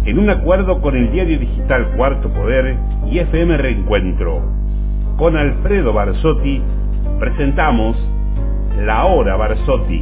en un acuerdo con el diario digital Cuarto Poder y FM Reencuentro. Con Alfredo Barsotti presentamos La Hora Barsotti.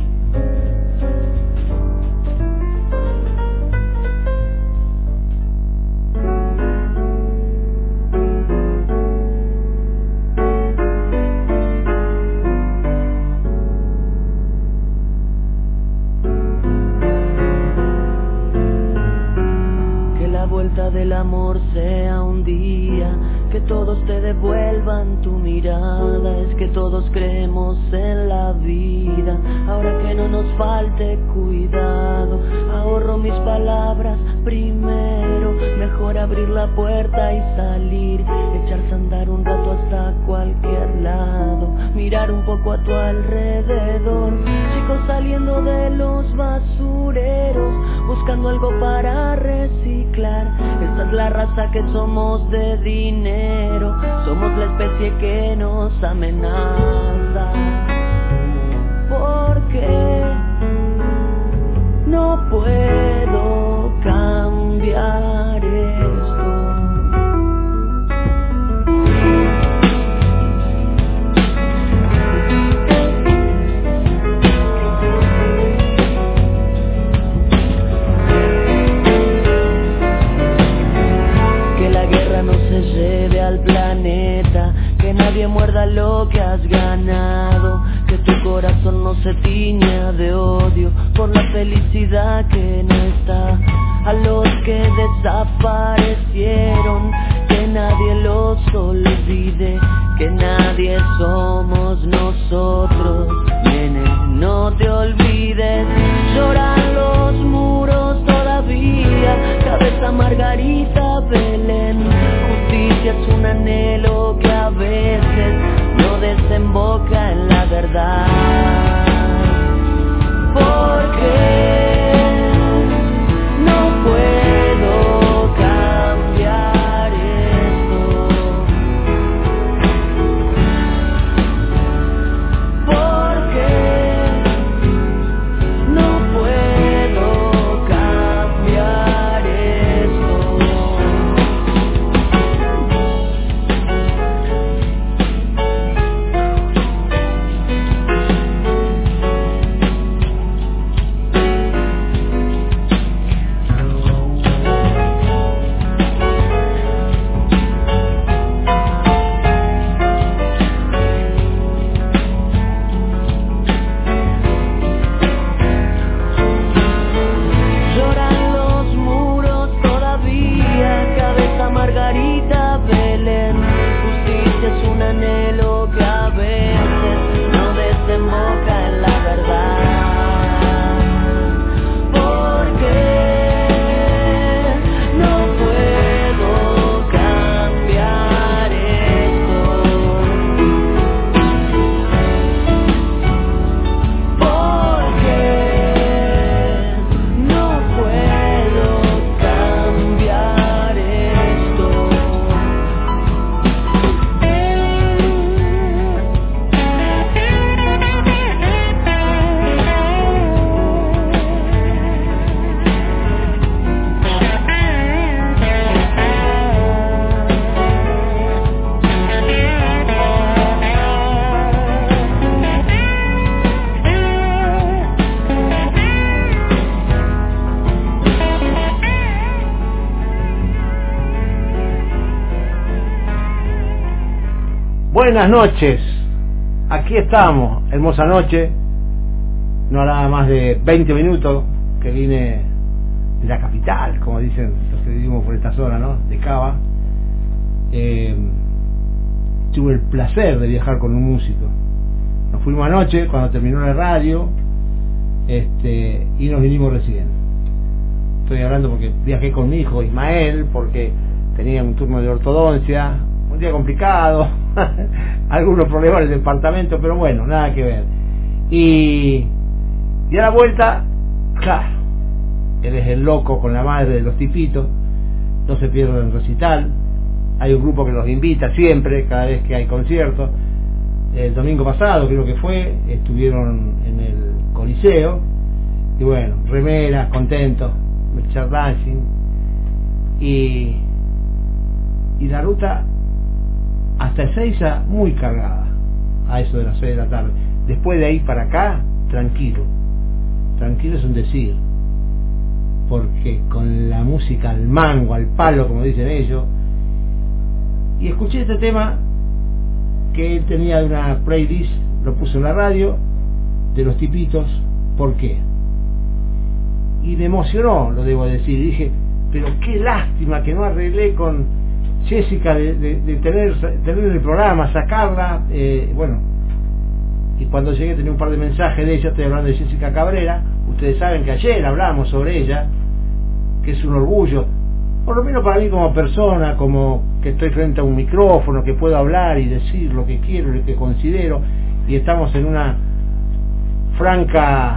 Del amor sea un día que todos te devuelvan tu mirada, es que todos creemos en la vida, ahora que no nos falte cuidado, ahorro mis palabras primero, mejor abrir la puerta y salir, echarse a andar un rato hasta cualquier lado, mirar un poco a tu alrededor, chicos saliendo de los basureros, buscando algo para reciclar. Esta es la raza que somos de dinero, somos la especie que nos amenaza. Porque no puedo cambiar esto. No se lleve al planeta, que nadie muerda lo que has ganado, que tu corazón no se tiña de odio por la felicidad que no está. A los que desaparecieron, que nadie los olvide, que nadie somos nosotros, nene, no te olvides. Lloran los muros todavía, cabeza Margarita Belén. Justicia es un anhelo que a veces no desemboca en la verdad. Porque no puedo cambiar esto. Porque no puedo cambiar esto. Margarita Belén, justicia es un anhelo que a veces no desemboca en la verdad. Porque no puedo cambiar esto. Porque no puedo cambiar esto. Buenas noches, aquí estamos, hermosa noche, no hará más de 20 minutos que vine de la capital, como dicen los que vivimos por esta zona, ¿no? De Cava. Tuve el placer de viajar con un músico, nos fuimos anoche cuando terminó la radio, y nos vinimos recién. Estoy hablando porque viajé con mi hijo Ismael, porque tenía un turno de ortodoncia, un día complicado, algunos problemas en el departamento, pero bueno, nada que ver. Y a la vuelta, claro, él es el loco con la madre de los tipitos, no se pierden el recital, hay un grupo que los invita siempre, cada vez que hay conciertos. El domingo pasado creo que fue, estuvieron en el Coliseo, y bueno, remeras, contentos, Richard Dancing, y la ruta hasta Ezeiza muy cargada, a eso de las 6 de la tarde. Después de ahí para acá, tranquilo es un decir, porque con la música al mango, al palo, como dicen ellos. Y escuché este tema que él tenía de una playlist, lo puso en la radio, de Los Tipitos. ¿Por qué? Y me emocionó, lo debo decir, y dije, pero qué lástima que no arreglé con Jessica de tener el programa, sacarla. Bueno, y cuando llegué tenía un par de mensajes de ella. Estoy hablando de Jessica Cabrera. Ustedes saben que ayer hablamos sobre ella, que es un orgullo, por lo menos para mí como persona, como que estoy frente a un micrófono, que puedo hablar y decir lo que quiero, lo que considero, y estamos en una franca,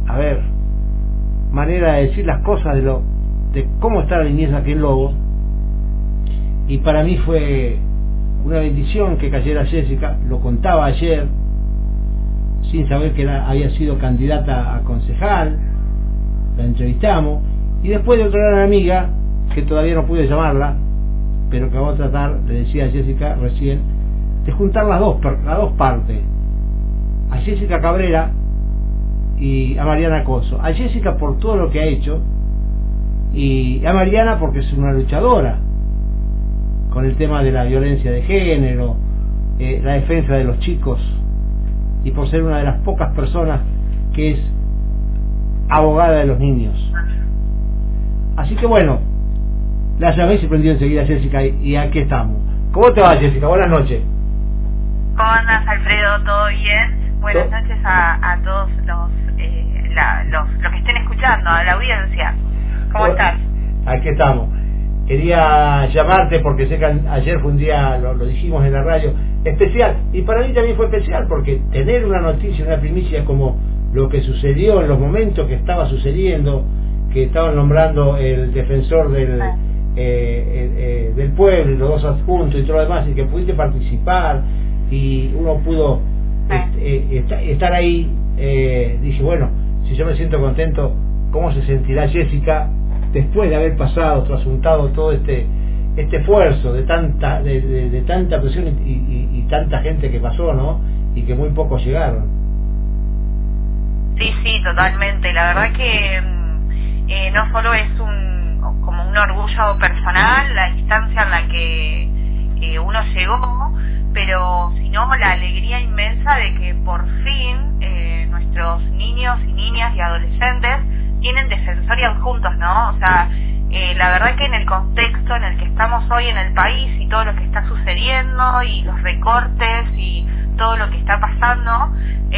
manera de decir las cosas de cómo está la niñez aquí en Lobo. Y para mí fue una bendición que cayera Jessica. Lo contaba ayer, sin saber que había sido candidata a concejal. La entrevistamos, y después de otra gran amiga, que todavía no pude llamarla, pero que vamos a tratar, le decía a Jessica recién, de juntar las dos partes, a Jessica Cabrera y a Mariana Coso. A Jessica por todo lo que ha hecho, y a Mariana porque es una luchadora con el tema de la violencia de género, la defensa de los chicos, y por ser una de las pocas personas que es abogada de los niños. Así que bueno, la llamé y se prendió enseguida Jessica, y aquí estamos. ¿Cómo te va, Jessica? Buenas noches. ¿Cómo andas, Alfredo? ¿Todo bien? Buenas noches a todos los que estén escuchando, a la audiencia. ¿Cómo estás? Aquí estamos. Quería llamarte porque sé que ayer fue un día, lo dijimos en la radio, especial, y para mí también fue especial porque tener una noticia, una primicia como lo que sucedió en los momentos que estaba sucediendo, que estaban nombrando el defensor del pueblo y los dos adjuntos y todo lo demás, y que pudiste participar y uno pudo estar ahí. Dije, bueno, si yo me siento contento, ¿cómo se sentirá Jessica después de haber pasado, trasuntado todo este esfuerzo de tanta presión y tanta gente que pasó, ¿no? Y que muy pocos llegaron. Sí, totalmente. La verdad que no solo es como un orgullo personal la instancia en la que uno llegó, pero sino la alegría inmensa de que por fin nuestros niños y niñas y adolescentes tienen defensor y adjuntos, ¿no? O sea, la verdad que en el contexto en el que estamos hoy en el país y todo lo que está sucediendo y los recortes y todo lo que está pasando,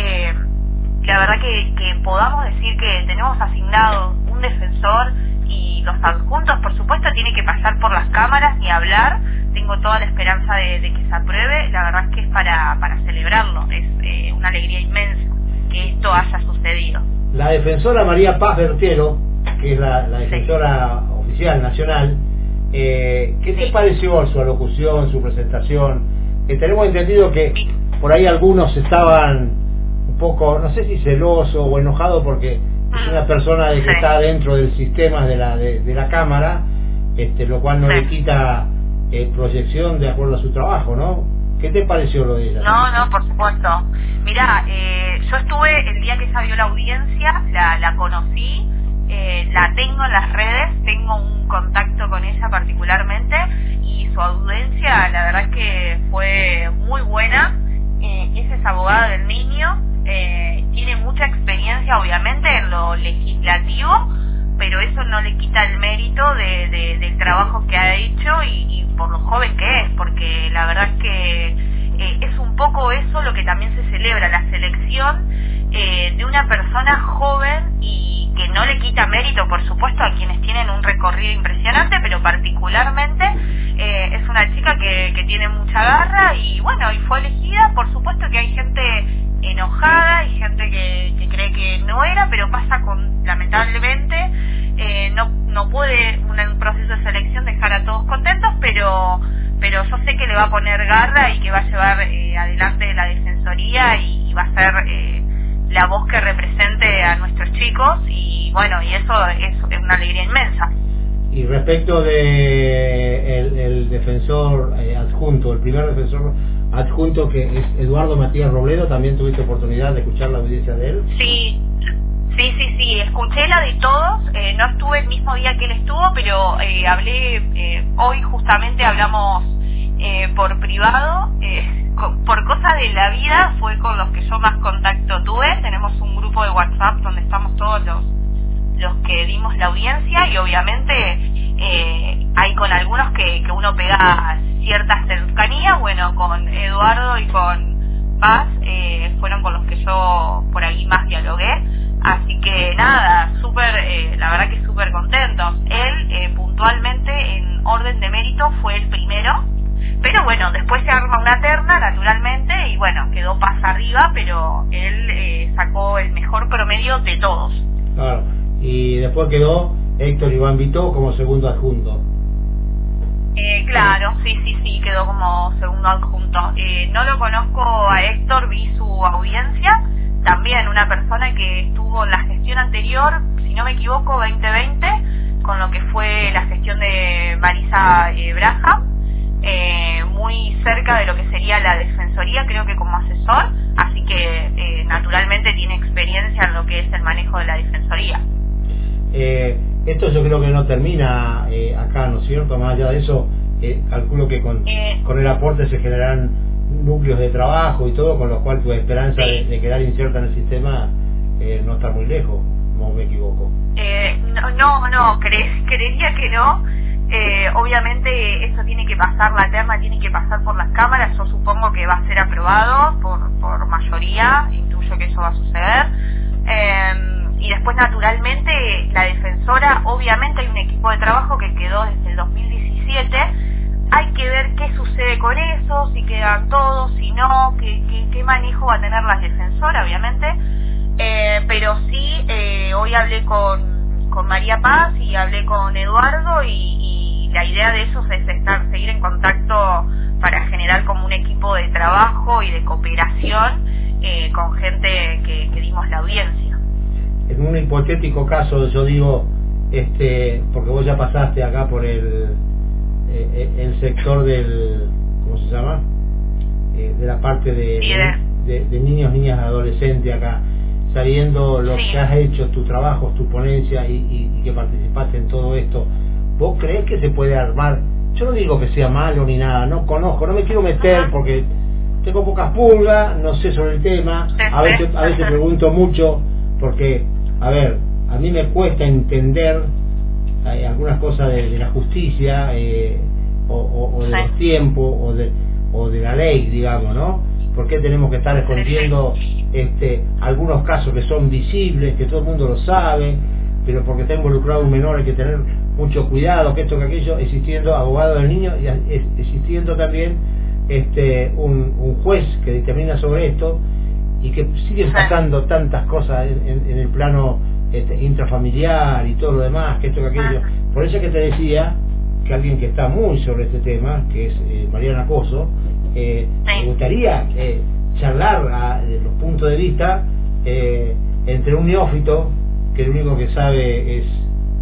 la verdad que podamos decir que tenemos asignado un defensor, y los adjuntos, por supuesto, tienen que pasar por las cámaras ni hablar. Tengo toda la esperanza de que se apruebe. La verdad es que es para celebrarlo, es una alegría inmensa que esto haya sucedido. La defensora María Paz Bertiero, que es la defensora oficial nacional, ¿qué te pareció su alocución, su presentación? Tenemos entendido que por ahí algunos estaban un poco, no sé si celoso o enojado porque es una persona que está dentro del sistema de la Cámara, lo cual no le quita proyección de acuerdo a su trabajo, ¿no? ¿Qué te pareció lo de ella? No, por supuesto. Mirá, yo estuve el día que ella dio la audiencia, la conocí, la tengo en las redes, tengo un contacto con ella particularmente, y su audiencia la verdad es que fue muy buena. Ella es abogada del niño, tiene mucha experiencia obviamente en lo legislativo, pero eso no le quita el mérito del trabajo que ha hecho y por lo joven que es, porque la verdad es que es un poco eso lo que también se celebra, la selección de una persona joven, y que no le quita mérito, por supuesto, a quienes tienen un recorrido impresionante, pero particularmente es una chica que tiene mucha garra, y bueno, y fue elegida. Por supuesto que hay gente enojada y gente que cree que no era, pero pasa lamentablemente, no puede un proceso de selección dejar a todos contentos, pero yo sé que le va a poner garra y que va a llevar adelante la defensoría y va a ser la voz que represente a nuestros chicos, y bueno, y eso es una alegría inmensa. Y respecto de el defensor adjunto, el primer defensor adjunto, que es Eduardo Matías Robledo, ¿también tuviste oportunidad de escuchar la audiencia de él? Sí, escuché la de todos, no estuve el mismo día que él estuvo, pero hablé, hoy justamente hablamos por privado, por cosas de la vida, fue con los que yo más contacto tuve. Tenemos un grupo de WhatsApp donde estamos todos los que dimos la audiencia, y obviamente hay con algunos que uno pega cierta cercanía. Bueno, con Eduardo y con Paz fueron con los que yo por ahí más dialogué, así que nada, súper, la verdad que súper contentos. Él puntualmente en orden de mérito fue el primero, pero bueno, después se arma una terna naturalmente y bueno, quedó Paz arriba, pero él sacó el mejor promedio de todos. Claro, y después quedó Héctor Iván Vitó como segundo adjunto. Claro, sí, quedó como segundo adjunto. No lo conozco a Héctor, vi su audiencia, también una persona que estuvo en la gestión anterior, si no me equivoco, 2020, con lo que fue la gestión de Marisa Braja, muy cerca de lo que sería la Defensoría, creo que como asesor, así que naturalmente tiene experiencia en lo que es el manejo de la Defensoría. Esto yo creo que no termina acá, ¿no es cierto? Más allá de eso, calculo que con el aporte se generarán núcleos de trabajo y todo, con lo cual tu esperanza de quedar inserta en el sistema no está muy lejos, no me equivoco. No, creería que no. Obviamente eso tiene que pasar, la terna tiene que pasar por las cámaras, yo supongo que va a ser aprobado por mayoría, intuyo que eso va a suceder. Y después naturalmente la defensora, obviamente hay un equipo de trabajo que quedó desde el 2017, hay que ver qué sucede con eso, si quedan todos, si no, qué manejo va a tener la defensora, obviamente. Pero sí, hoy hablé con María Paz y hablé con Eduardo, y la idea de ellos es seguir en contacto para generar como un equipo de trabajo y de cooperación con gente que dimos la audiencia. En un hipotético caso, yo digo, porque vos ya pasaste acá por el sector del, ¿cómo se llama? De la parte de niños, niñas, adolescentes acá, sabiendo lo que has hecho, tu trabajo, tu ponencia y que participaste en todo esto, ¿vos creés que se puede armar? Yo no digo que sea malo ni nada, no conozco, no me quiero meter porque tengo pocas pulgas, no sé sobre el tema, a veces pregunto mucho porque, a ver, a mí me cuesta entender algunas cosas de la justicia o de los tiempos o de la ley, digamos, ¿no? ¿Por qué tenemos que estar escondiendo algunos casos que son visibles, que todo el mundo lo sabe, pero porque está involucrado un menor hay que tener mucho cuidado, que esto, que aquello, existiendo abogado del niño y existiendo también un juez que determina sobre esto, y que siguen pasando tantas cosas en el plano intrafamiliar y todo lo demás, que esto, que aquello. Por eso es que te decía que alguien que está muy sobre este tema, que es Mariana Coso, me gustaría charlar los puntos de vista entre un neófito que lo único que sabe es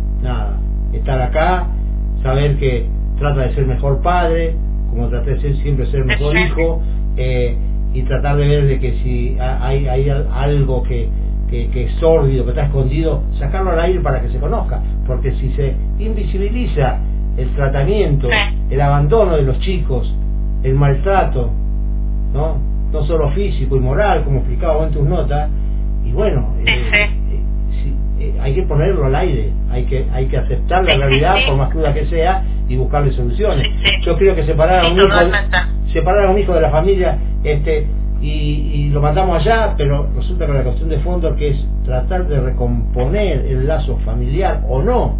estar acá, saber que trata de ser mejor padre, como traté de siempre ser mejor hijo, y tratar de ver de que si hay algo que es sórdido, que está escondido, sacarlo al aire para que se conozca, porque si se invisibiliza el tratamiento, el abandono de los chicos, el maltrato, no solo físico y moral, como explicaba en tus notas, y bueno, hay que ponerlo al aire, hay que aceptar la realidad por más cruda que sea y buscarle soluciones. Yo creo que separar a un hijo de la familia y lo mandamos allá, pero resulta que la cuestión de fondo que es tratar de recomponer el lazo familiar o no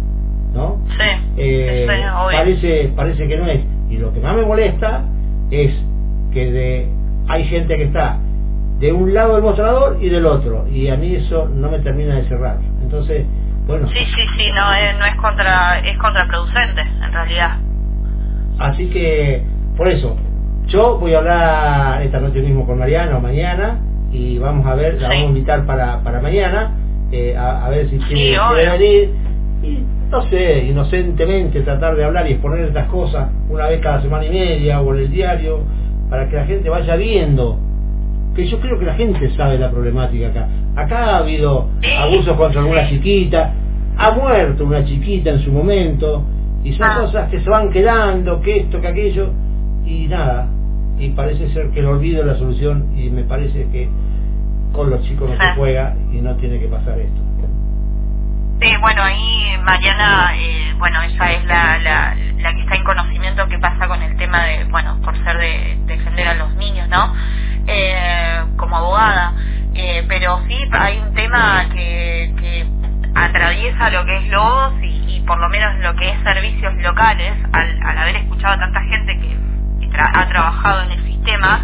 parece que no es. Y lo que más me molesta es que hay gente que está de un lado del mostrador y del otro, y a mí eso no me termina de cerrar. Entonces, bueno, no es contraproducente en realidad. Así que por eso yo voy a hablar esta noche mismo con Mariana o mañana, y vamos a ver, la vamos a invitar para mañana, a ver si quiere venir, y no sé, inocentemente tratar de hablar y exponer estas cosas una vez cada semana y media o en el diario, para que la gente vaya viendo, que yo creo que la gente sabe la problemática acá. Acá ha habido abusos contra alguna chiquita, ha muerto una chiquita en su momento, y son cosas que se van quedando, que esto, que aquello, y nada, y parece ser que el olvido es la solución, y me parece que con los chicos no se juega y no tiene que pasar esto. Bueno, ahí Mariana, bueno, ella es la que está en conocimiento que pasa con el tema de, bueno, por ser de defender a los niños, ¿no? Como abogada, pero sí hay un tema que atraviesa lo que es Lobos y por lo menos lo que es servicios locales, al haber escuchado a tanta gente que ha trabajado en el sistema,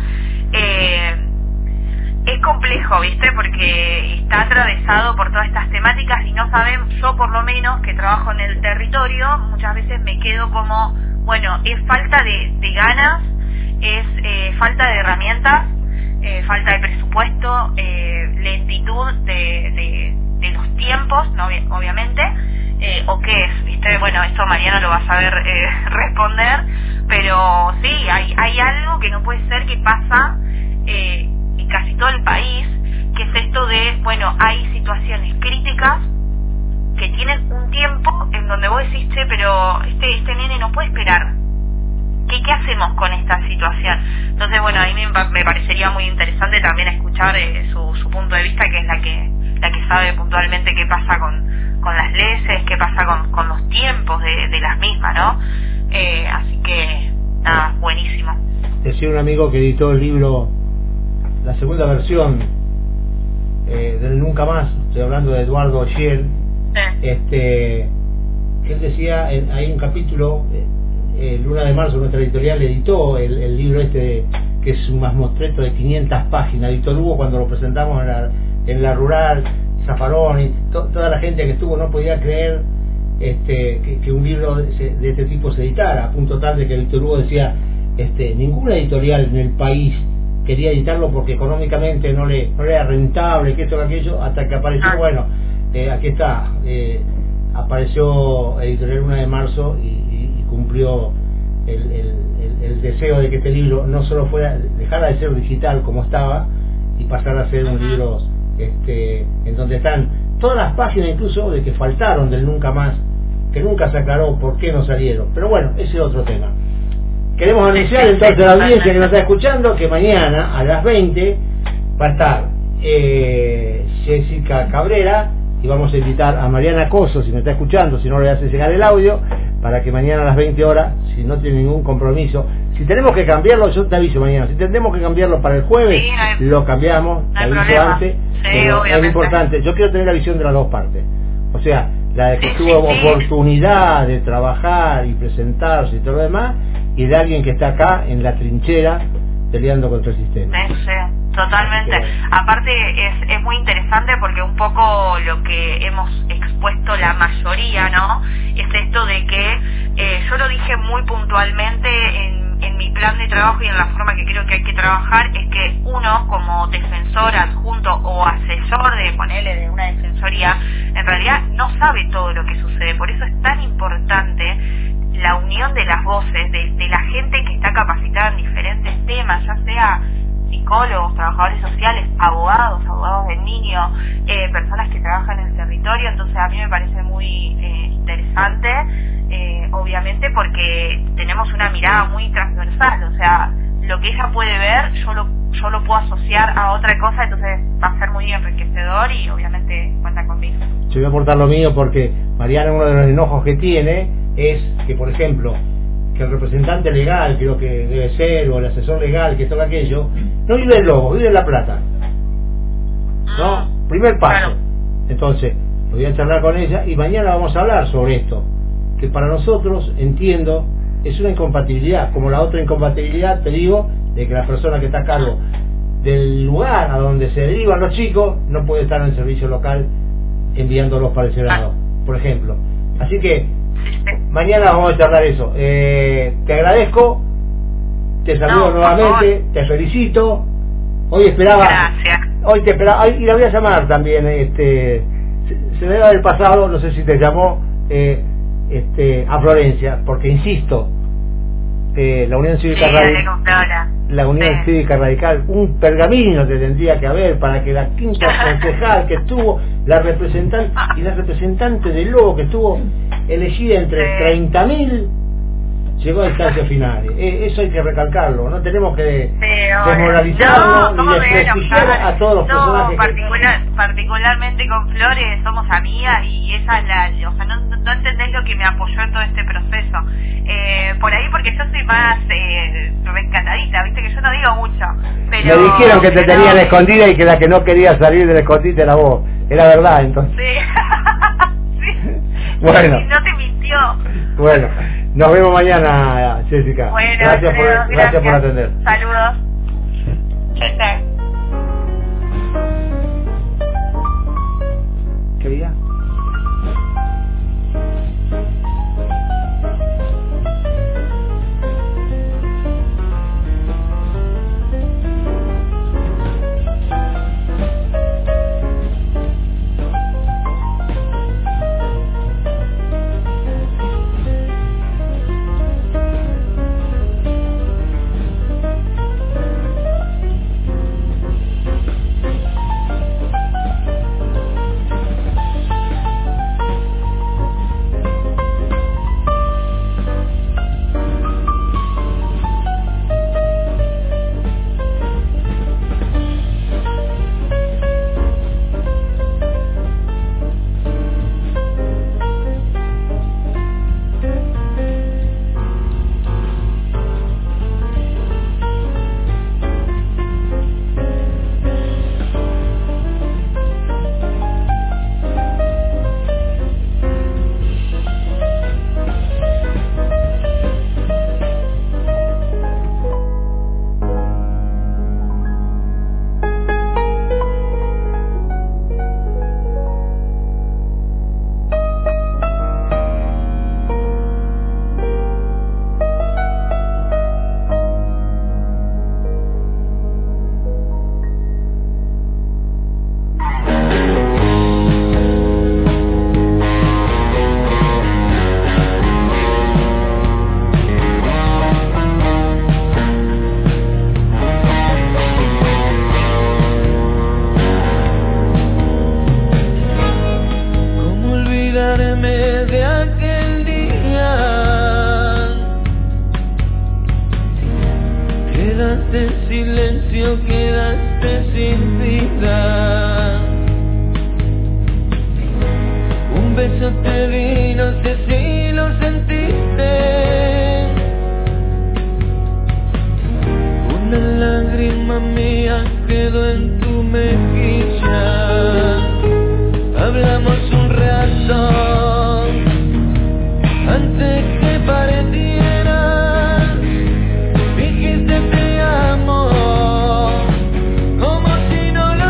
es complejo, ¿viste? Porque está atravesado por todas estas temáticas y no sabemos, yo por lo menos que trabajo en el territorio, muchas veces me quedo como, bueno, es falta de ganas, es falta de herramientas, falta de presupuesto, lentitud de los tiempos, ¿no? Obviamente, o qué es, ¿viste? Bueno, esto Mariana lo va a saber responder, pero sí, hay algo que no puede ser que pasa en casi todo el país, que es esto de, bueno, hay situaciones críticas que tienen un tiempo en donde vos decís, che, pero este nene no puede esperar. ¿Qué hacemos con esta situación? Entonces, bueno, a mí me parecería muy interesante también escuchar su punto de vista, que es la que sabe puntualmente qué pasa con las leyes, qué pasa con los tiempos de las mismas, ¿no? Así que, nada, buenísimo. Decía un amigo que editó el libro, la segunda versión del Nunca Más, estoy hablando de Eduardo Ogier, que él decía, hay un capítulo, Luna de Marzo, nuestra editorial editó el libro que es un mamotreto de 500 páginas, Víctor Hugo, cuando lo presentamos en la rural, Zaffaroni, toda la gente que estuvo no podía creer que un libro de este tipo se editara, a punto tal de que Víctor Hugo decía, ninguna editorial en el país quería editarlo porque económicamente no le era rentable, que esto, que aquello, hasta que apareció, bueno, aquí está, apareció Editorial Luna de Marzo y cumplió el deseo de que este libro no solo dejara de ser digital como estaba y pasara a ser un libro en donde están todas las páginas, incluso de que faltaron del Nunca Más, que nunca se aclaró por qué no salieron, pero bueno, ese es otro tema. Queremos anunciar entonces a la audiencia que nos está escuchando que mañana a las 20 va a estar Jessica Cabrera, y vamos a invitar a Mariana Coso, si me está escuchando, si no le hace llegar el audio, para que mañana a las 20 horas, si no tiene ningún compromiso, si tenemos que cambiarlo, yo te aviso mañana, si tenemos que cambiarlo para el jueves, sí, lo cambiamos, te aviso antes, sí, pero es importante, yo quiero tener la visión de las dos partes, o sea, la de que tuvo oportunidad de trabajar y presentarse y todo lo demás, y de alguien que está acá en la trinchera peleando contra el sistema. Totalmente. Aparte es muy interesante porque un poco lo que hemos expuesto la mayoría, ¿no? Es esto de que yo lo dije muy puntualmente en mi plan de trabajo y en la forma que creo que hay que trabajar, es que uno como defensor adjunto o asesor de una defensoría, en realidad no sabe todo lo que sucede. Por eso es tan importante la unión de las voces, de la gente que está capacitada en diferentes temas, ya sea psicólogos, trabajadores sociales, abogados del niño, personas que trabajan en el territorio. Entonces a mí me parece muy interesante, obviamente porque tenemos una mirada muy transversal, o sea, lo que ella puede ver yo lo puedo asociar a otra cosa, entonces va a ser muy enriquecedor y obviamente cuenta conmigo. Yo voy a aportar lo mío porque Mariana, uno de los enojos que tiene es que, por ejemplo, que el representante legal, creo que debe ser, o el asesor legal, que esto o aquello, no vive en Lobos, vive en La Plata, ¿no? Primer paso. Claro. Entonces, voy a charlar con ella y mañana vamos a hablar sobre esto, que para nosotros, entiendo, es una incompatibilidad, como la otra incompatibilidad, te digo, de que la persona que está a cargo del lugar a donde se derivan los chicos no puede estar en el servicio local enviándolos para ese lado, por ejemplo. Así que mañana vamos a charlar eso. Te agradezco, te saludo nuevamente, te felicito. Hoy esperaba, y la voy a llamar también, se debe haber pasado, no sé si te llamó, a Florencia, porque insisto, la Unión Cívica Radical, un pergamino que tendría que haber para que la quinta concejal que estuvo, la representante del Lobo que estuvo elegida entre 30.000, llegó a instancias finales. Eso hay que recalcarlo, no tenemos que desmoralizarlo ni desprestigiar a todos los personajes. Particularmente con Flores somos amigas y esa es la, o sea, no entendés lo que me apoyó en todo este proceso. Por ahí porque yo soy más reencantadita, viste que yo no digo mucho. Pero, me dijeron que te tenían escondida y que la que no quería salir del escondite era vos. Era verdad, entonces. Sí. Sí. Bueno. Y no te mintió. Bueno, nos vemos mañana, Jessica. Bueno, gracias por atender. Saludos. ¿Qué día? Como si no lo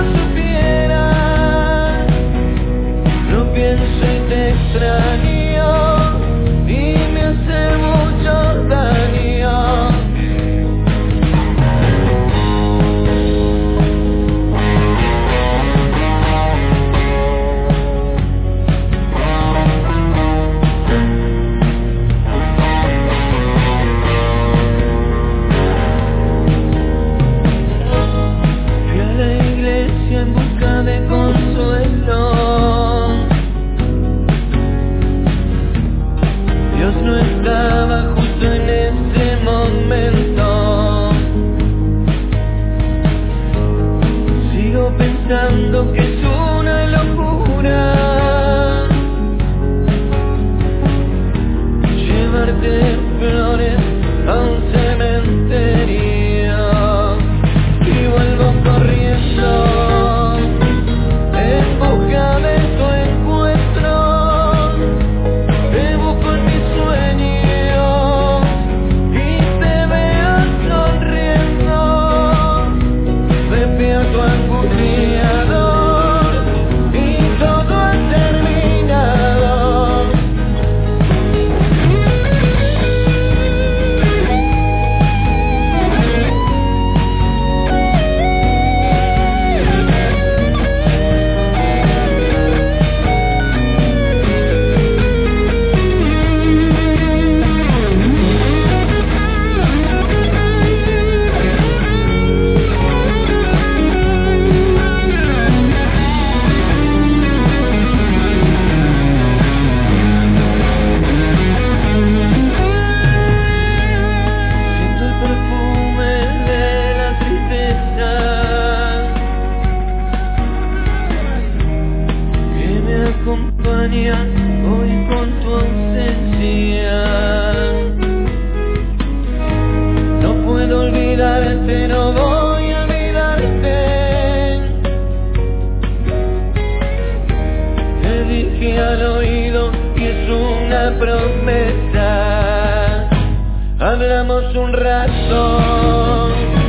hablamos un rato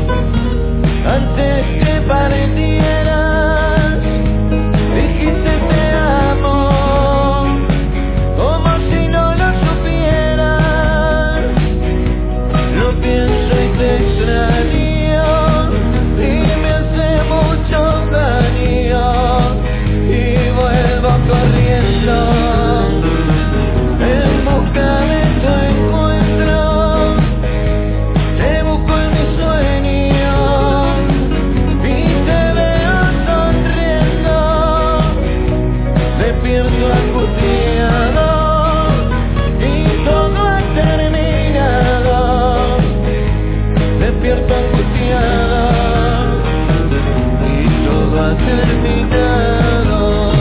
antes que partieras. Dijiste te amo como si no lo supieras. Lo pienso y te extraño y me hace mucho daño y vuelvo corriendo en busca de tu encuentro. Te busco en mis sueños y te veo sonriendo. Despierto angustiado y todo ha terminado. Despierto angustiado y todo ha terminado.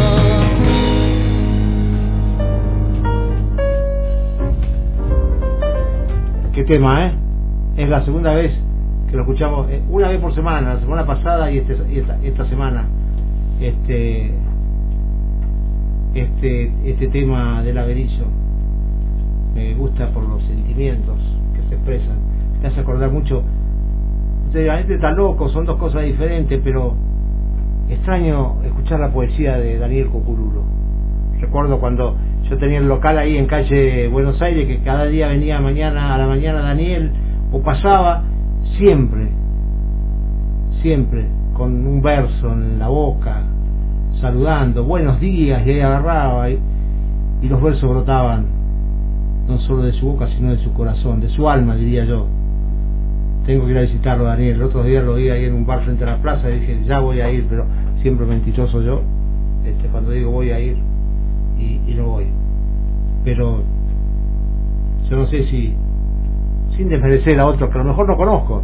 Qué tema, ¿eh? Es la segunda vez que lo escuchamos, una vez por semana, la semana pasada y esta semana. Este tema del Averillo me gusta por los sentimientos que se expresan. Te hace acordar mucho. La gente está loco, son dos cosas diferentes, pero extraño escuchar la poesía de Daniel Cocurulo. Recuerdo cuando yo tenía el local ahí en calle Buenos Aires, que cada día venía a la mañana Daniel, o pasaba, siempre con un verso en la boca, saludando, buenos días, y ahí agarraba, y los versos brotaban, no solo de su boca, sino de su corazón, de su alma, diría yo. Tengo que ir a visitarlo, Daniel. El otro día lo vi ahí en un bar frente a la plaza y dije, ya voy a ir, pero siempre mentiroso yo, cuando digo voy a ir, y no voy. Pero yo no sé si, sin desmerecer a otros que a lo mejor no conozco,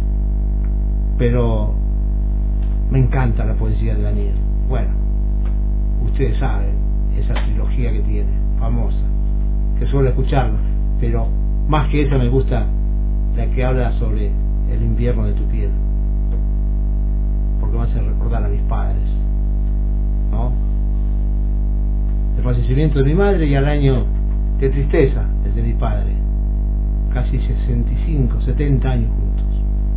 pero me encanta la poesía de Daniel. Bueno, ustedes saben esa trilogía que tiene, famosa, que suelo escucharla, pero más que esa me gusta la que habla sobre el invierno de tu piel, porque me hace recordar a mis padres, ¿no? El fallecimiento de mi madre y al año de tristeza el de mi padre, casi 65, 70 años juntos.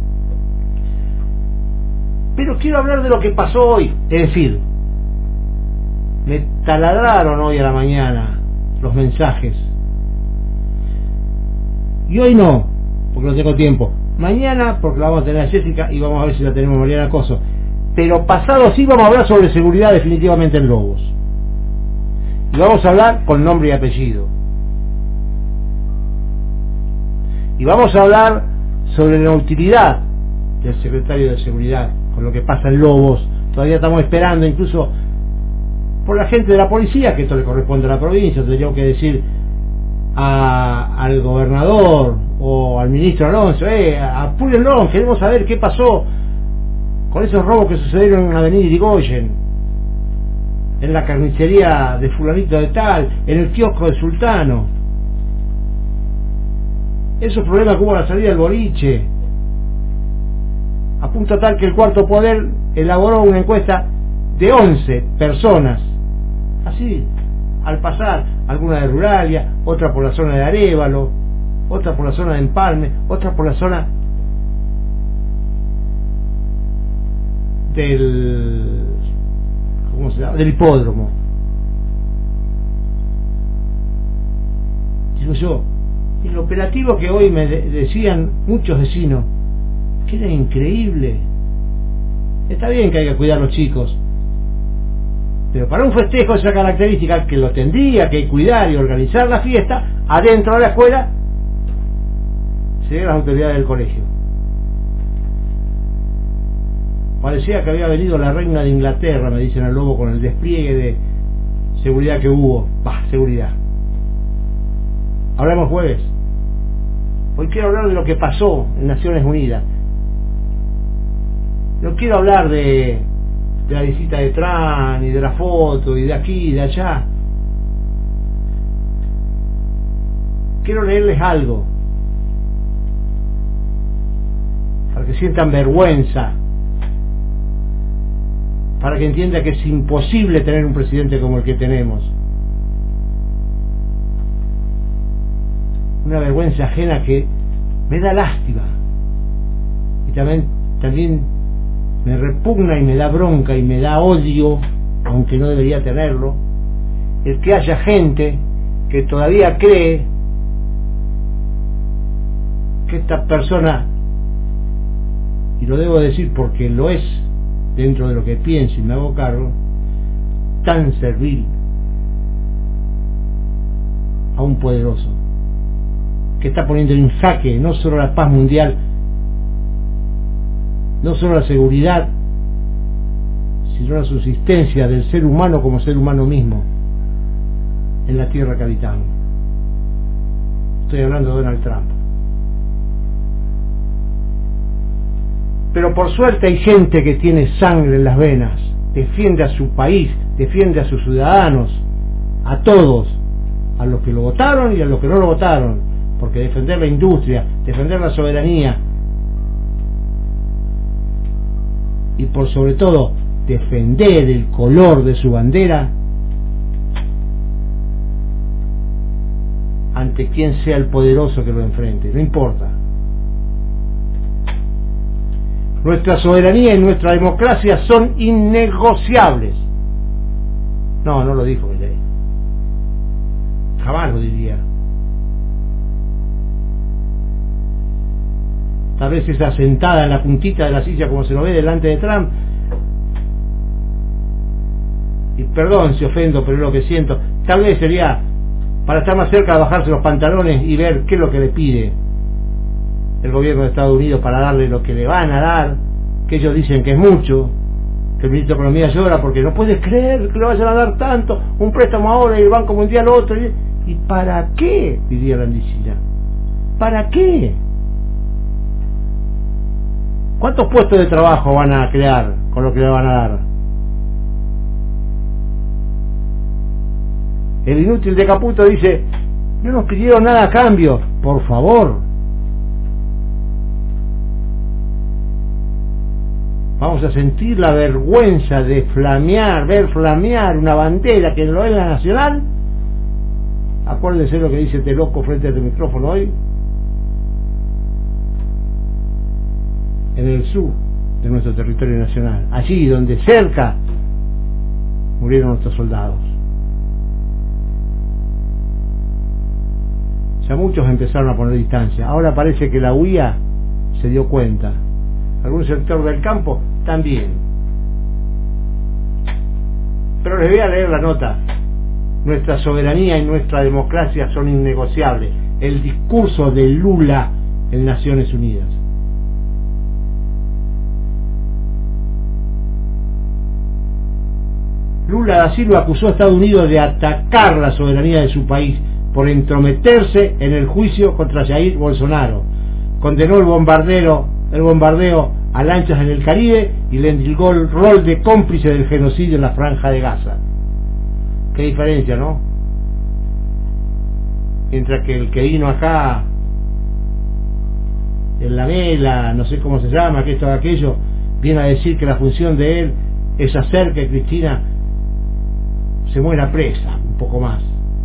Pero quiero hablar de lo que pasó hoy, es decir, me taladraron hoy a la mañana los mensajes, y hoy no, porque no tengo tiempo. Mañana, porque la vamos a tener a Jessica y vamos a ver si la tenemos a Mariana Coso. Pero pasado sí vamos a hablar sobre seguridad definitivamente en Lobos. Y vamos a hablar con nombre y apellido. Y vamos a hablar sobre la utilidad del secretario de Seguridad con lo que pasa en Lobos. Todavía estamos esperando, incluso por la gente de la policía, que esto le corresponde a la provincia. Tendríamos que decir al gobernador o al ministro Alonso, apúrenlo, queremos saber qué pasó con esos robos que sucedieron en la avenida Irigoyen, en la carnicería de fulanito de tal, en el kiosco de Sultano, esos problemas que hubo a la salida del boliche, a punto tal que el Cuarto Poder elaboró una encuesta de 11 personas, así, al pasar, alguna de Ruralia, otra por la zona de Arévalo, otra por la zona de Empalme, otra por la zona del, ¿cómo se llama?, del hipódromo. Digo yo, el operativo que hoy me decían muchos vecinos, que era increíble. Está bien que hay que cuidar a los chicos, pero para un festejo de esa característica, que lo tendría que cuidar y organizar la fiesta, adentro de la escuela, serían las autoridades del colegio. Parecía que había venido la reina de Inglaterra, me dicen al Lobo, con el despliegue de seguridad que hubo. Seguridad. Hablamos jueves. Hoy quiero hablar de lo que pasó en Naciones Unidas. No quiero hablar de la visita de Trump, y de la foto, y de aquí, y de allá. Quiero leerles algo, para que sientan vergüenza, para que entiendan que es imposible tener un presidente como el que tenemos. Una vergüenza ajena que me da lástima y también me repugna y me da bronca y me da odio, aunque no debería tenerlo, el que haya gente que todavía cree que esta persona, y lo debo decir porque lo es dentro de lo que pienso y me hago cargo, tan servil a un poderoso que está poniendo en jaque no solo la paz mundial, no solo la seguridad, sino la subsistencia del ser humano como ser humano mismo en la tierra que habitamos. Estoy hablando de Donald Trump. Pero por suerte hay gente que tiene sangre en las venas, defiende a su país, defiende a sus ciudadanos, a todos, a los que lo votaron y a los que no lo votaron, porque defender la industria, defender la soberanía y por sobre todo defender el color de su bandera ante quien sea el poderoso que lo enfrente, no importa. Nuestra soberanía y nuestra democracia son innegociables. No lo dijo Milei. Jamás lo diría. Tal vez está sentada en la puntita de la silla como se lo ve delante de Trump. Y perdón si ofendo, pero es lo que siento. Tal vez sería para estar más cerca de bajarse los pantalones y ver qué es lo que le pide el gobierno de Estados Unidos para darle lo que le van a dar, que ellos dicen que es mucho, que el ministro de Economía llora porque no puede creer que le vayan a dar tanto, un préstamo ahora y el Banco Mundial otro. ¿Y para qué? Diría Landicina. ¿Para qué? ¿Cuántos puestos de trabajo van a crear con lo que le van a dar? El inútil de Caputo dice, no nos pidieron nada a cambio. Por favor, vamos a sentir la vergüenza de ver flamear una bandera que no es la nacional. Acuérdense lo que dice este loco frente a este micrófono hoy, en el sur de nuestro territorio nacional, allí donde cerca murieron nuestros soldados. Ya muchos empezaron a poner distancia. Ahora parece que la UIA se dio cuenta. Algún sector del campo también. Pero les voy a leer la nota. Nuestra soberanía y nuestra democracia son innegociables. El discurso de Lula en Naciones Unidas. Lula da Silva acusó a Estados Unidos de atacar la soberanía de su país por entrometerse en el juicio contra Jair Bolsonaro. Condenó el bombardeo a lanchas en el Caribe y le indicó el rol de cómplice del genocidio en la Franja de Gaza. Qué diferencia, ¿no? Mientras que el que vino acá en la vela, no sé cómo se llama, que esto o aquello, viene a decir que la función de él es hacer que Cristina se muera presa, un poco más,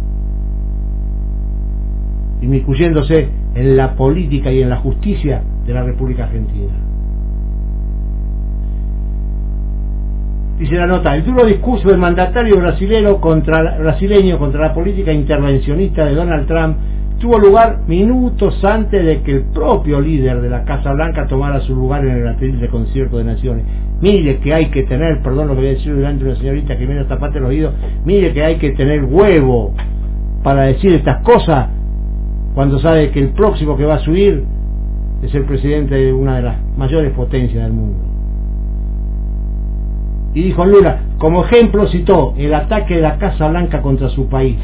inmiscuyéndose en la política y en la justicia de la República Argentina. Dice la nota, el duro discurso del mandatario brasileño contra la política intervencionista de Donald Trump tuvo lugar minutos antes de que el propio líder de la Casa Blanca tomara su lugar en el atril de concierto de naciones. Mire que hay que tener, perdón lo que voy a decir delante de una señorita que viene a taparte el oído, mire que hay que tener huevo para decir estas cosas cuando sabe que el próximo que va a subir es el presidente de una de las mayores potencias del mundo. Y dijo Lula, como ejemplo citó el ataque de la Casa Blanca contra su país,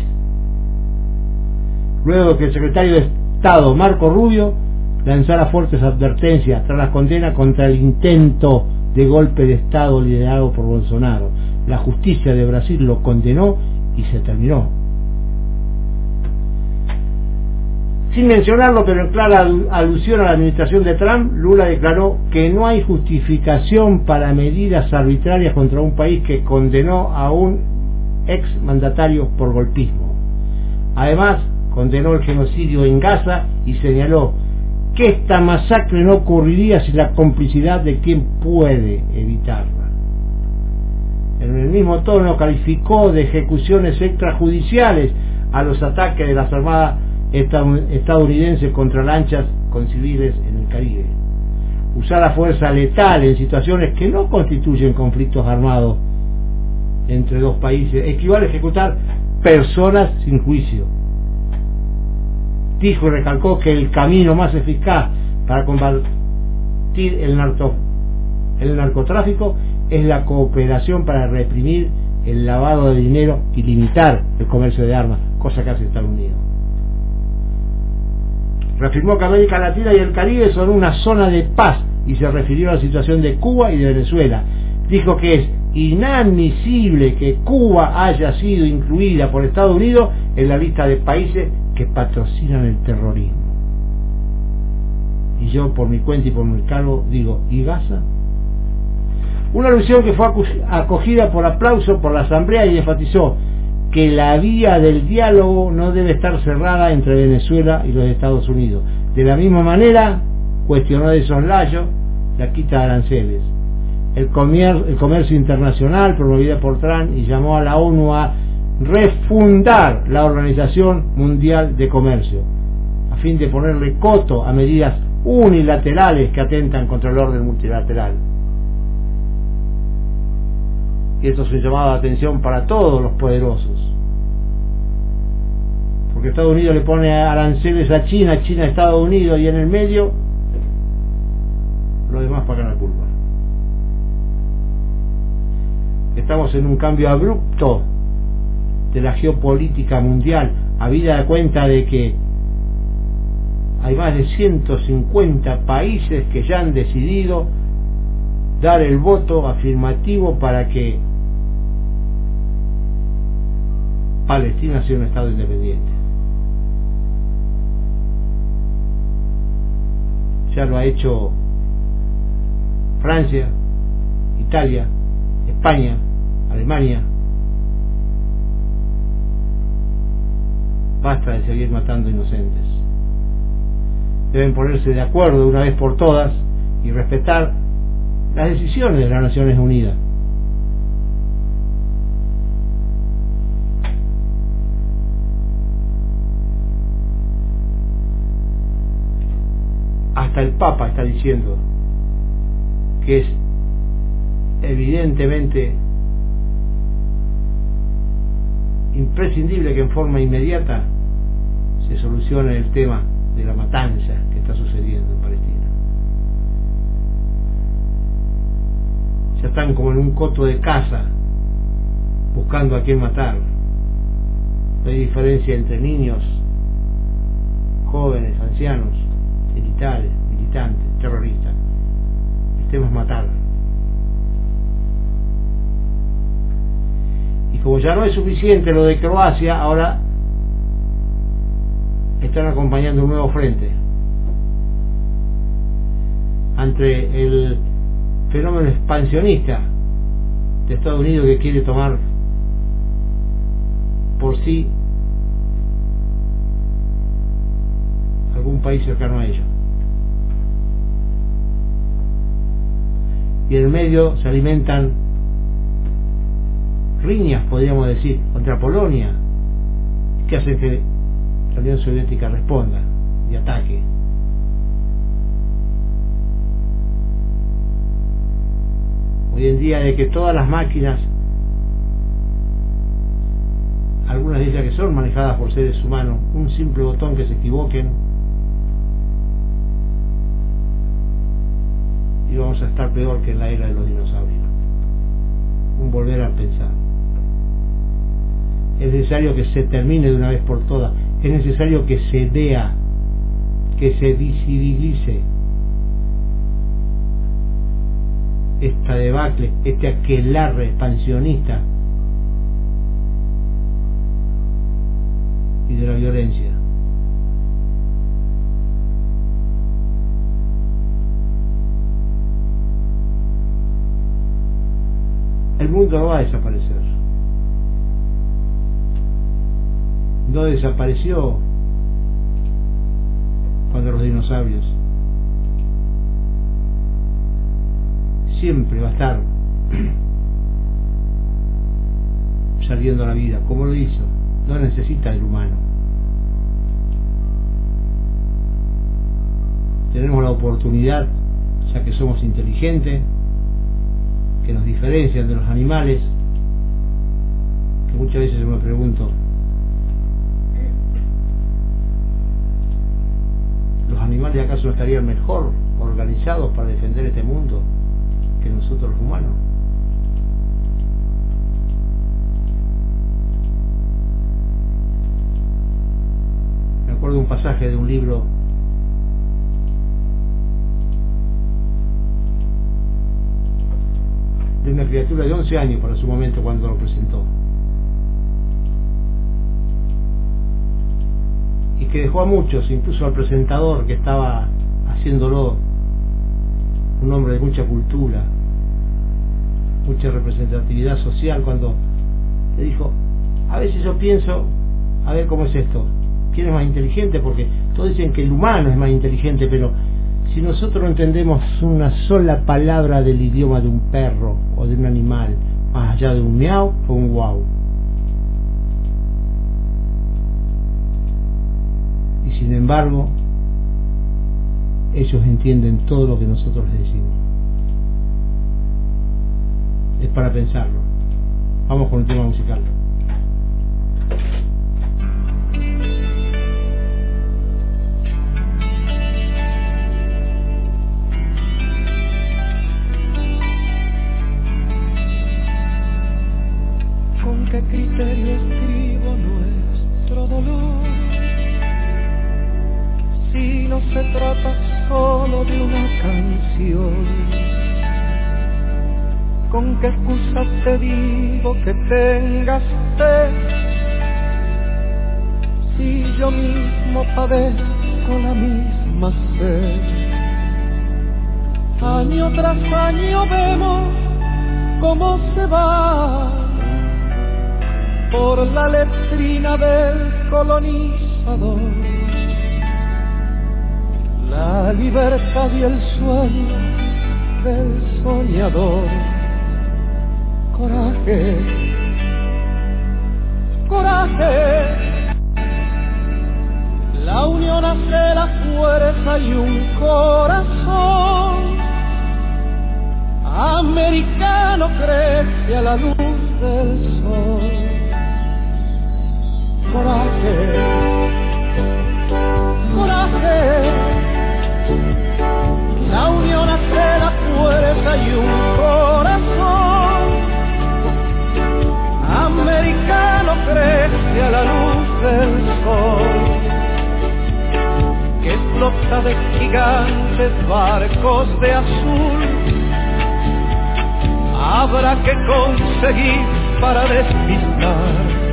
luego de que el secretario de Estado Marco Rubio lanzara fuertes advertencias tras la condena contra el intento de golpe de Estado liderado por Bolsonaro. La justicia de Brasil lo condenó y se terminó. Sin mencionarlo, pero en clara alusión a la administración de Trump, Lula declaró que no hay justificación para medidas arbitrarias contra un país que condenó a un ex mandatario por golpismo. Además, condenó el genocidio en Gaza y señaló que esta masacre no ocurriría sin la complicidad de quien puede evitarla. En el mismo tono calificó de ejecuciones extrajudiciales a los ataques de las armadas estadounidenses contra lanchas con civiles en el Caribe. Usar la fuerza letal en situaciones que no constituyen conflictos armados entre dos países equivale a ejecutar personas sin juicio. Dijo y recalcó que el camino más eficaz para combatir el narcotráfico es la cooperación para reprimir el lavado de dinero y limitar el comercio de armas, cosa que hace Estados Unidos. Reafirmó que América Latina y el Caribe son una zona de paz y se refirió a la situación de Cuba y de Venezuela. Dijo que es inadmisible que Cuba haya sido incluida por Estados Unidos en la lista de países que patrocinan el terrorismo. Y yo, por mi cuenta y por mi cargo, digo, ¿y Gaza? Una alusión que fue acogida por aplauso por la Asamblea y enfatizó que la vía del diálogo no debe estar cerrada entre Venezuela y los Estados Unidos. De la misma manera, cuestionó de soslayo la quita de aranceles, el comercio internacional promovida por Trump y llamó a la ONU a refundar la Organización Mundial de Comercio, a fin de ponerle coto a medidas unilaterales que atentan contra el orden multilateral. Y esto es un llamado de atención para todos los poderosos, porque Estados Unidos le pone aranceles a China, China a Estados Unidos, y en el medio los demás pagan la culpa. Estamos en un cambio abrupto de la geopolítica mundial, habida cuenta de que hay más de 150 países que ya han decidido dar el voto afirmativo para que Palestina sea un Estado independiente. Ya lo ha hecho Francia, Italia, España, Alemania. Basta de seguir matando inocentes. Deben ponerse de acuerdo de una vez por todas y respetar las decisiones de las Naciones Unidas. Hasta el Papa está diciendo que es evidentemente imprescindible que en forma inmediata se solucione el tema de la matanza que está sucediendo en Palestina. Ya están como en un coto de caza buscando a quién matar. No hay diferencia entre niños, jóvenes, ancianos, militares, militantes, terroristas. El tema es matar. Y como ya no es suficiente lo de Croacia, ahora están acompañando un nuevo frente ante el fenómeno expansionista de Estados Unidos, que quiere tomar por sí algún país cercano a ellos. Y en el medio se alimentan riñas, podríamos decir, contra Polonia, que hacen que la Unión Soviética responda y ataque. Hoy en día, de que todas las máquinas, algunas de ellas que son manejadas por seres humanos, un simple botón que se equivoquen y vamos a estar peor que en la era de los dinosaurios. Un volver a pensar. Es necesario que se termine de una vez por todas. Es necesario que se vea, que se visibilice esta debacle, este aquelarre expansionista y de la violencia. El mundo no va a desaparecer. No desapareció cuando los dinosaurios siempre va a estar saliendo a la vida, como lo hizo. No necesita el humano. Tenemos la oportunidad, ya que somos inteligentes, que nos diferencian de los animales, que muchas veces yo me pregunto, ¿los animales acaso no estarían mejor organizados para defender este mundo que nosotros los humanos? Me acuerdo de un pasaje de un libro de una criatura de 11 años para su momento cuando lo presentó, y que dejó a muchos, incluso al presentador que estaba haciéndolo, un hombre de mucha cultura, mucha representatividad social, cuando le dijo: a veces yo pienso, a ver cómo es esto, ¿quién es más inteligente? Porque todos dicen que el humano es más inteligente, pero si nosotros no entendemos una sola palabra del idioma de un perro o de un animal, más allá de un miau o un guau, y sin embargo ellos entienden todo lo que nosotros les decimos. Es para pensarlo. Vamos con un tema musical. ¿Con qué criterio escribo nuestro dolor? Si no se trata solo de una canción. ¿Con qué excusa te digo que tengas fe? Si yo mismo padezco la misma sed. Año tras año vemos cómo se va por la letrina del colonizador la libertad y el sueño del soñador. Coraje, coraje, la unión hace la fuerza y un corazón americano crece a la luz del sol. Coraje, coraje, la unión hace la fuerza y un corazón americano crece a la luz del sol, que flota de gigantes barcos de azul. Habrá que conseguir para despistar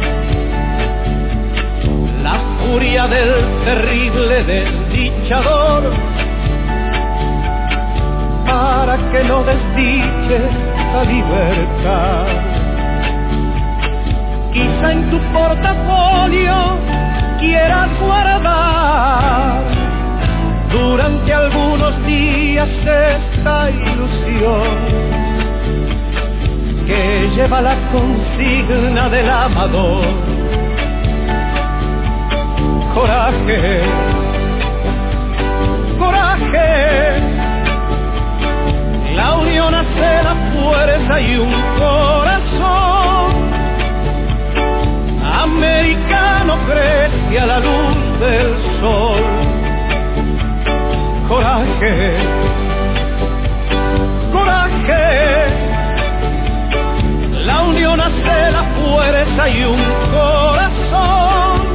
la furia del terrible desdichador, para que no desdiche la libertad. Quizá en tu portafolio quieras guardar durante algunos días esta ilusión que lleva la consigna del amador. Coraje, coraje, la unión hace la fuerza y un corazón americano crece a la luz del sol. Coraje, coraje, la unión hace la fuerza y un corazón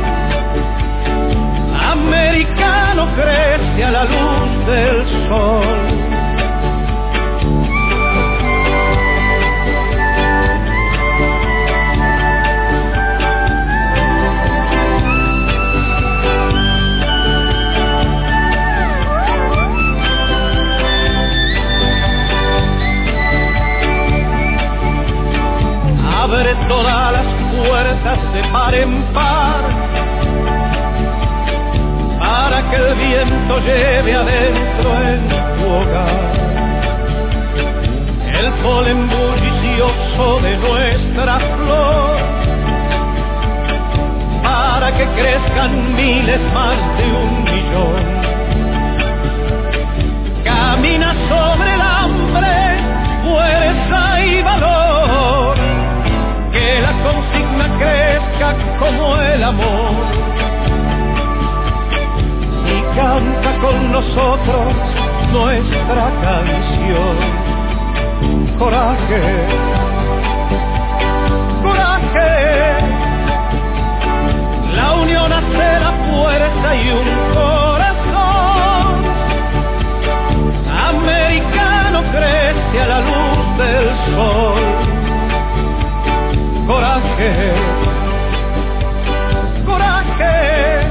americano crece a la luz del sol. Abre todas las puertas de par en par, para que el viento lleve adentro en tu hogar polen bullicioso de nuestra flor, para que crezcan miles más de 1 millón. Camina sobre el hambre, fuerza y valor, que la consigna crezca como el amor. Y canta con nosotros nuestra canción. Coraje, coraje, la unión hace la fuerza y un corazón americano crece a la luz del sol. Coraje, coraje,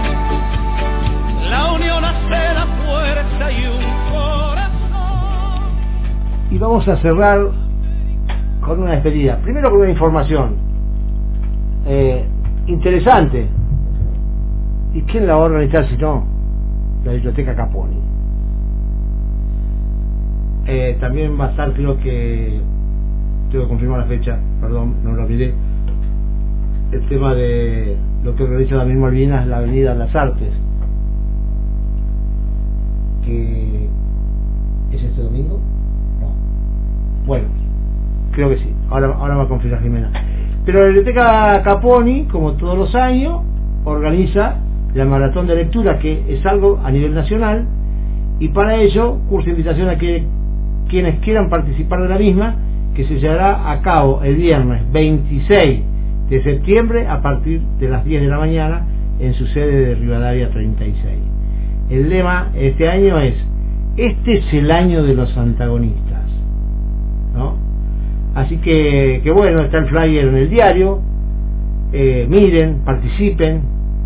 la unión hace la fuerza y un corazón. Y vamos a cerrar con una despedida. Primero con una información interesante. ¿Y quién la va a organizar si no? La Biblioteca Caponi. También va a estar, creo que tengo que confirmar la fecha, perdón, no lo olvidé, el tema de lo que organiza Daniel Malvinas, la Avenida de las Artes, que ¿es este domingo? No. Bueno, creo que sí, ahora va a confirmar Jimena. Pero la Biblioteca Caponi, como todos los años, organiza la maratón de lectura, que es algo a nivel nacional, y para ello curso invitación a que quienes quieran participar de la misma, que se llevará a cabo el viernes 26 de septiembre a partir de las 10 de la mañana en su sede de Rivadavia 36. El lema este año es: este es el año de los antagonistas, ¿no? Así que bueno, está el flyer en el diario, miren, participen.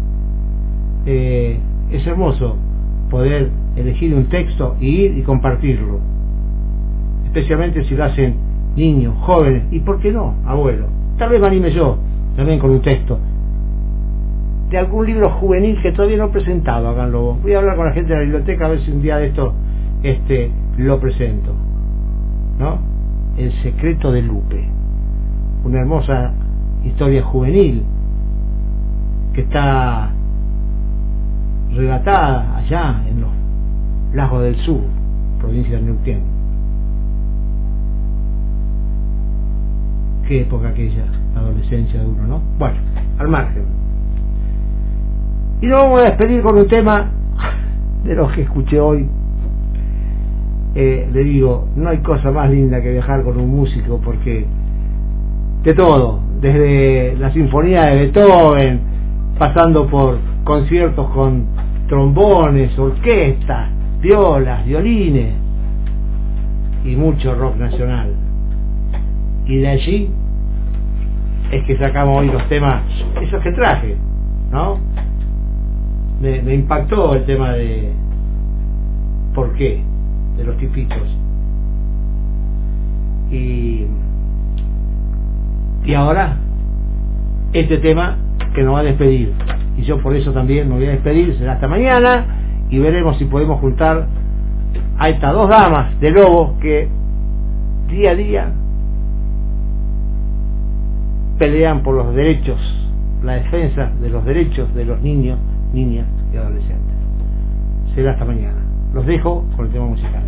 Es hermoso poder elegir un texto y ir y compartirlo, especialmente si lo hacen niños, jóvenes, y por qué no, abuelo. Tal vez me anime yo también con un texto de algún libro juvenil que todavía no he presentado. Háganlo vos. Voy a hablar con la gente de la biblioteca a ver si un día de esto lo presento, ¿no? El secreto de Lupe, una hermosa historia juvenil que está relatada allá en los Lagos del Sur, provincia de Neuquén. Qué época aquella, la adolescencia de uno, ¿no? Bueno, al margen. Y nos vamos a despedir con un tema de los que escuché hoy. Le digo, no hay cosa más linda que viajar con un músico, porque de todo, desde la sinfonía de Beethoven, pasando por conciertos con trombones, orquestas, violas, violines y mucho rock nacional. Y de allí es que sacamos hoy los temas, esos que traje, ¿no? Me impactó el tema de ¿por qué? De los tipitos. Y ahora este tema que nos va a despedir, y yo por eso también me voy a despedir. Será hasta mañana y veremos si podemos juntar a estas dos damas de Lobo que día a día pelean por los derechos, la defensa de los derechos de los niños, niñas y adolescentes. Será hasta mañana. Los dejo con el tema musical.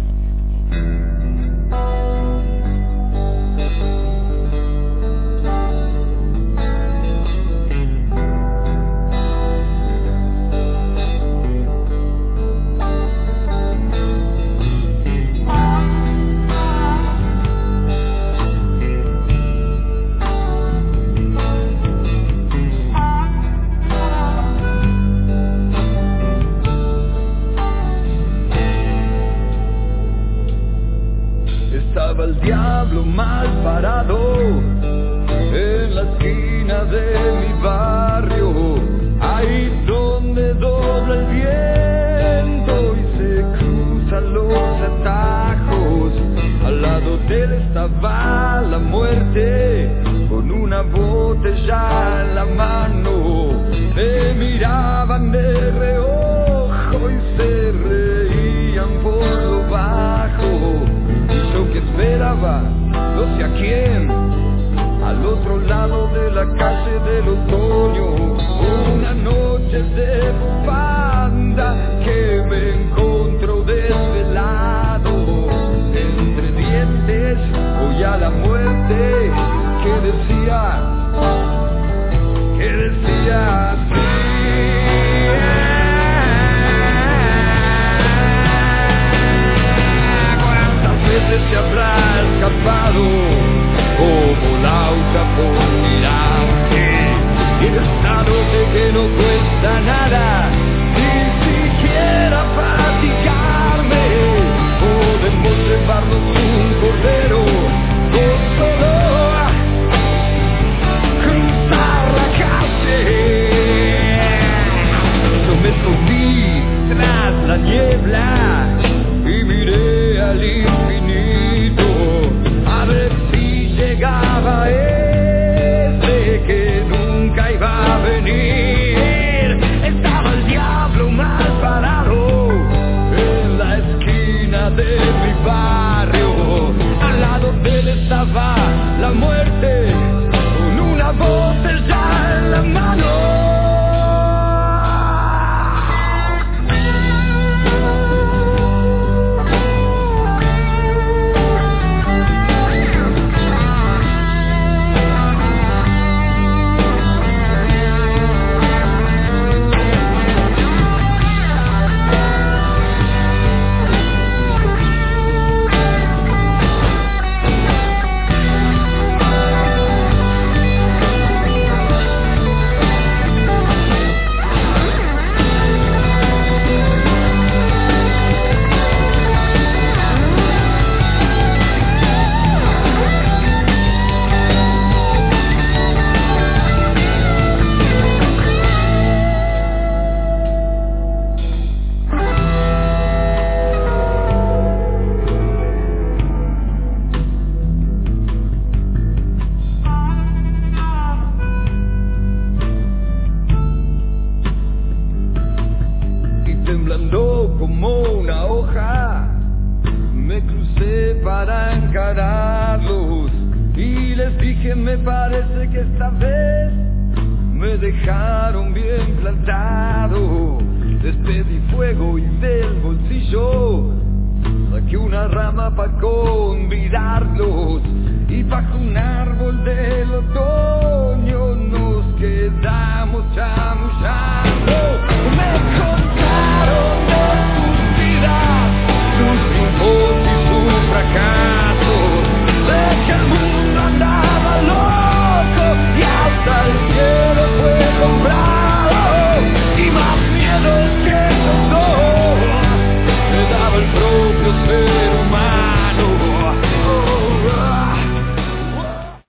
Estaba el diablo mal parado en la esquina de mi barrio, ahí donde dobla el viento y se cruzan los atajos. Al lado de él estaba la muerte con una botella en la mano. Me miraban de reojo y se reían por lo bajo. Yo que esperaba niebla y miré al infinito a ver si llegaba ese que nunca iba a venir. Estaba el diablo mal parado en la esquina de mi barrio. Al lado de él estaba la muerte con una botella en la mano. Temblando como una hoja, me crucé para encararlos y les dije, me parece que esta vez me dejaron bien plantado. Les pedí fuego y del bolsillo saqué una rama para convidarlos, y bajo un árbol del otoño nos quedamos chamullando.